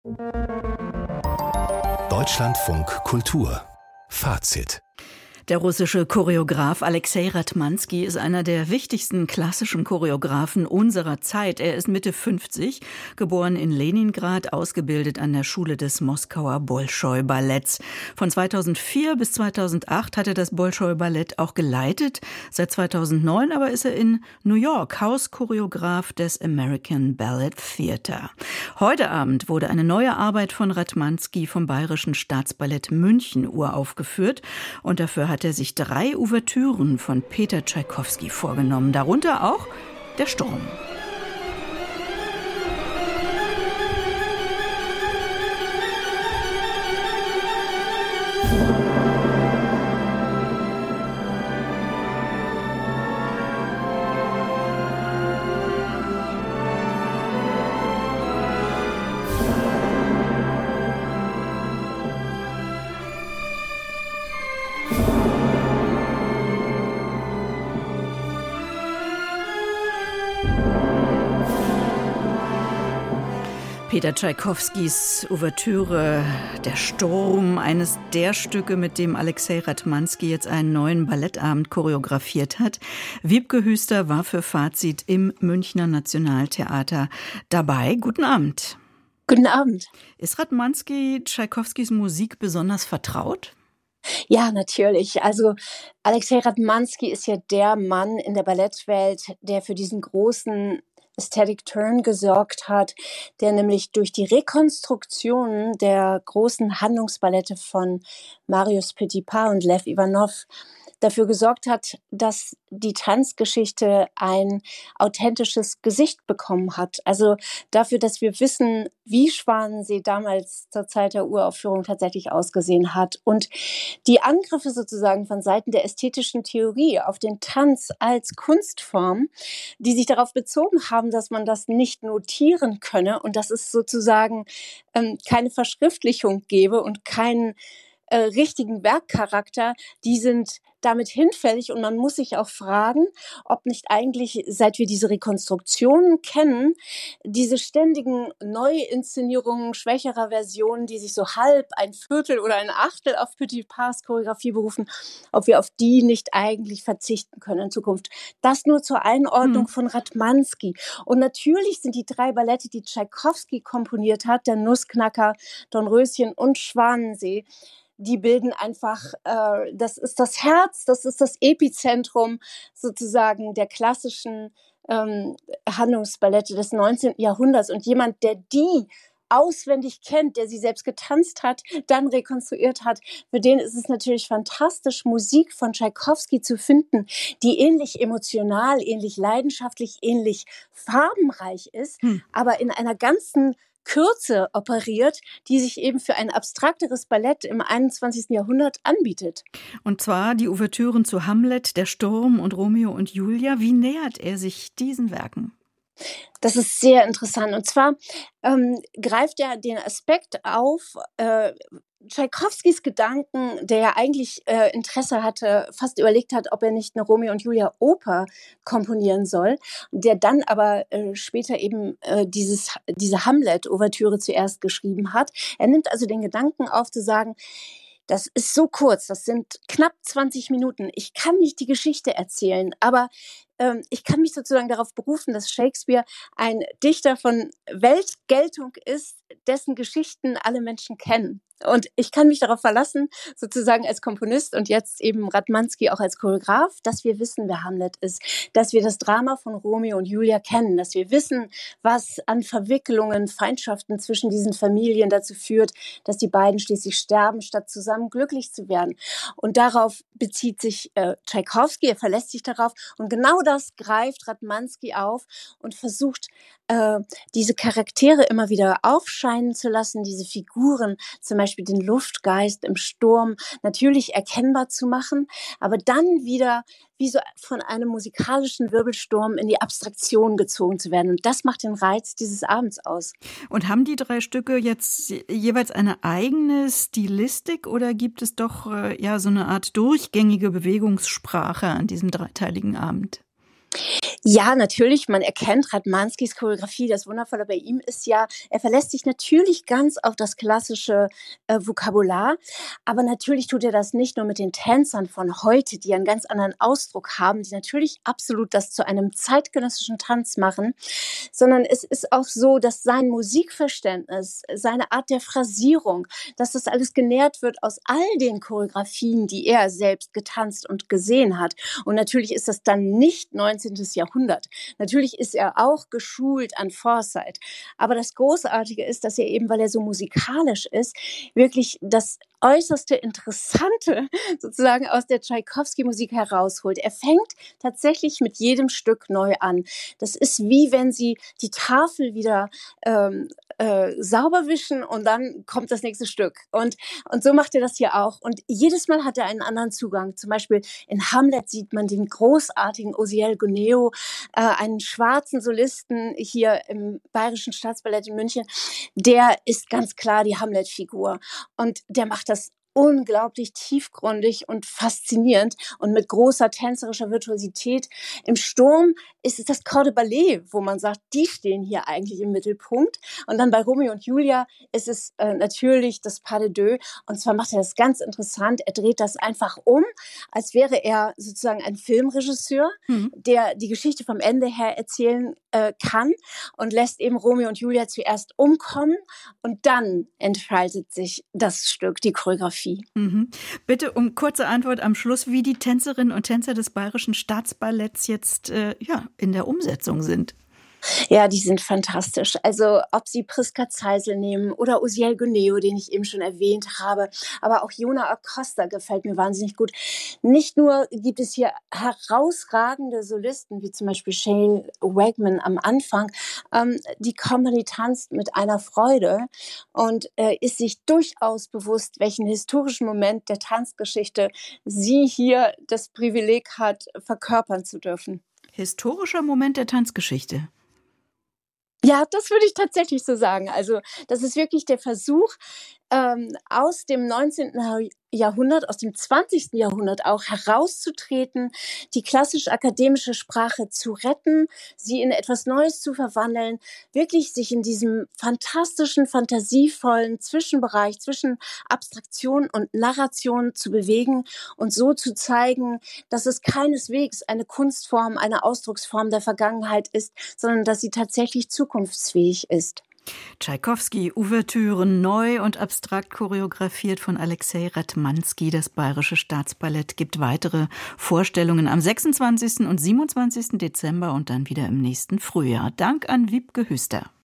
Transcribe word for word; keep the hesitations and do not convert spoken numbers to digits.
Deutschlandfunk Kultur Fazit. Der russische Choreograf Alexei Ratmansky ist einer der wichtigsten klassischen Choreografen unserer Zeit. Er ist Mitte fünfzig, geboren in Leningrad, ausgebildet an der Schule des Moskauer Bolschoi-Balletts. Von zweitausendvier bis zweitausendacht hat er das Bolschoi-Ballett auch geleitet. Seit zweitausendneun aber ist er in New York Hauschoreograf des American Ballet Theater. Heute Abend wurde eine neue Arbeit von Ratmansky vom Bayerischen Staatsballett München uraufgeführt und dafür hat hat er sich drei Ouvertüren von Peter Tschaikowski vorgenommen, darunter auch Der Sturm. Peter Tschaikowskis Ouvertüre Der Sturm, eines der Stücke, mit dem Alexei Ratmansky jetzt einen neuen Ballettabend choreografiert hat. Wiebke Hüster war für Fazit im Münchner Nationaltheater dabei. Guten Abend. Guten Abend. Ist Ratmansky Tschaikowskis Musik besonders vertraut? Ja, natürlich. Also Alexei Ratmansky ist ja der Mann in der Ballettwelt, der für diesen großen Aesthetic Turn gesorgt hat, der nämlich durch die Rekonstruktion der großen Handlungsballette von Marius Petipa und Lev Ivanov dafür gesorgt hat, dass die Tanzgeschichte ein authentisches Gesicht bekommen hat. Also dafür, dass wir wissen, wie Schwanensee damals zur Zeit der Uraufführung tatsächlich ausgesehen hat. Und die Angriffe sozusagen von Seiten der ästhetischen Theorie auf den Tanz als Kunstform, die sich darauf bezogen haben, dass man das nicht notieren könne und dass es sozusagen ähm, keine Verschriftlichung gebe und keinen äh, richtigen Werkcharakter, die sind damit hinfällig und man muss sich auch fragen, ob nicht eigentlich, seit wir diese Rekonstruktionen kennen, diese ständigen Neuinszenierungen schwächerer Versionen, die sich so halb ein Viertel oder ein Achtel auf Petipas Choreografie berufen, ob wir auf die nicht eigentlich verzichten können in Zukunft. Das nur zur Einordnung hm. von Ratmansky. Und natürlich sind die drei Ballette, die Tschaikowski komponiert hat, der Nussknacker, Dornröschen und Schwanensee, die bilden einfach, äh, das ist das Herz, das ist das Epizentrum sozusagen der klassischen ähm, Handlungsballette des neunzehnten Jahrhunderts. Und jemand, der die auswendig kennt, der sie selbst getanzt hat, dann rekonstruiert hat, für den ist es natürlich fantastisch, Musik von Tschaikowski zu finden, die ähnlich emotional, ähnlich leidenschaftlich, ähnlich farbenreich ist, hm. aber in einer ganzen Kürze operiert, die sich eben für ein abstrakteres Ballett im einundzwanzigsten Jahrhundert anbietet. Und zwar die Ouvertüren zu Hamlet, Der Sturm und Romeo und Julia. Wie nähert er sich diesen Werken? Das ist sehr interessant. Und zwar ähm, greift er den Aspekt auf, äh, Tschaikowskis Gedanken, der ja eigentlich äh, Interesse hatte, fast überlegt hat, ob er nicht eine Romeo und Julia Oper komponieren soll, der dann aber äh, später eben äh, dieses, diese Hamlet-Ouvertüre zuerst geschrieben hat. Er nimmt also den Gedanken auf, zu sagen, das ist so kurz, das sind knapp zwanzig Minuten. Ich kann nicht die Geschichte erzählen, aber ähm, ich kann mich sozusagen darauf berufen, dass Shakespeare ein Dichter von Weltgeltung ist, dessen Geschichten alle Menschen kennen. Und ich kann mich darauf verlassen, sozusagen als Komponist und jetzt eben Ratmansky auch als Choreograf, dass wir wissen, wer Hamlet ist, dass wir das Drama von Romeo und Julia kennen, dass wir wissen, was an Verwicklungen, Feindschaften zwischen diesen Familien dazu führt, dass die beiden schließlich sterben, statt zusammen glücklich zu werden. Und darauf bezieht sich äh, Tschaikowski, er verlässt sich darauf. Und genau das greift Ratmansky auf und versucht, äh, diese Charaktere immer wieder aufscheinen zu lassen, diese Figuren, zum Beispiel den Luftgeist im Sturm, natürlich erkennbar zu machen, aber dann wieder wie so von einem musikalischen Wirbelsturm in die Abstraktion gezogen zu werden. Und das macht den Reiz dieses Abends aus. Und haben die drei Stücke jetzt jeweils eine eigene Stilistik oder gibt es doch äh, ja so eine Art durchgängige Bewegungssprache an diesem dreiteiligen Abend? Ja, natürlich, man erkennt Radmanskys Choreografie. Das Wundervolle bei ihm ist ja, er verlässt sich natürlich ganz auf das klassische äh, Vokabular, aber natürlich tut er das nicht nur mit den Tänzern von heute, die einen ganz anderen Ausdruck haben, die natürlich absolut das zu einem zeitgenössischen Tanz machen, sondern es ist auch so, dass sein Musikverständnis, seine Art der Phrasierung, dass das alles genährt wird aus all den Choreografien, die er selbst getanzt und gesehen hat. Und natürlich ist das dann nicht neunzehnten. Jahrhundert. Natürlich ist er auch geschult an Foresight. Aber das Großartige ist, dass er eben, weil er so musikalisch ist, wirklich das äußerste Interessante sozusagen aus der Tschaikowski-Musik herausholt. Er fängt tatsächlich mit jedem Stück neu an. Das ist wie wenn Sie die Tafel wieder ähm, äh, sauber wischen und dann kommt das nächste Stück. Und, und so macht er das hier auch. Und jedes Mal hat er einen anderen Zugang. Zum Beispiel in Hamlet sieht man den großartigen Osiel Goneo, äh, einen schwarzen Solisten hier im Bayerischen Staatsballett in München. Der ist ganz klar die Hamlet-Figur. Und der macht das unglaublich tiefgründig und faszinierend und mit großer tänzerischer Virtuosität. Im Sturm ist es das Corps de Ballet, wo man sagt, die stehen hier eigentlich im Mittelpunkt. Und dann bei Romeo und Julia ist es äh, natürlich das Pas de Deux. Und zwar macht er das ganz interessant. Er dreht das einfach um, als wäre er sozusagen ein Filmregisseur, mhm. der die Geschichte vom Ende her erzählen äh, kann und lässt eben Romeo und Julia zuerst umkommen und dann entfaltet sich das Stück, die Choreografie. Mhm. Bitte um kurze Antwort am Schluss, wie die Tänzerinnen und Tänzer des Bayerischen Staatsballetts jetzt äh, ja, in der Umsetzung sind. Ja, die sind fantastisch. Also ob Sie Priska Zeisel nehmen oder Osiel Goneo, den ich eben schon erwähnt habe, aber auch Jona Acosta gefällt mir wahnsinnig gut. Nicht nur gibt es hier herausragende Solisten, wie zum Beispiel Shane Wegman am Anfang. Ähm, die Company tanzt mit einer Freude und äh, ist sich durchaus bewusst, welchen historischen Moment der Tanzgeschichte sie hier das Privileg hat, verkörpern zu dürfen. Historischer Moment der Tanzgeschichte. Ja, das würde ich tatsächlich so sagen. Also das ist wirklich der Versuch, ähm, aus dem neunzehnten. Jahrhundert, aus dem zwanzigsten. Jahrhundert auch herauszutreten, die klassisch-akademische Sprache zu retten, sie in etwas Neues zu verwandeln, wirklich sich in diesem fantastischen, fantasievollen Zwischenbereich zwischen Abstraktion und Narration zu bewegen und so zu zeigen, dass es keineswegs eine Kunstform, eine Ausdrucksform der Vergangenheit ist, sondern dass sie tatsächlich zukunftsfähig ist. Tschaikowski, Ouvertüren, neu und abstrakt choreografiert von Alexei Radmanski. Das Bayerische Staatsballett gibt weitere Vorstellungen am sechsundzwanzigsten und siebenundzwanzigsten Dezember und dann wieder im nächsten Frühjahr. Dank an Wiebke Hüster.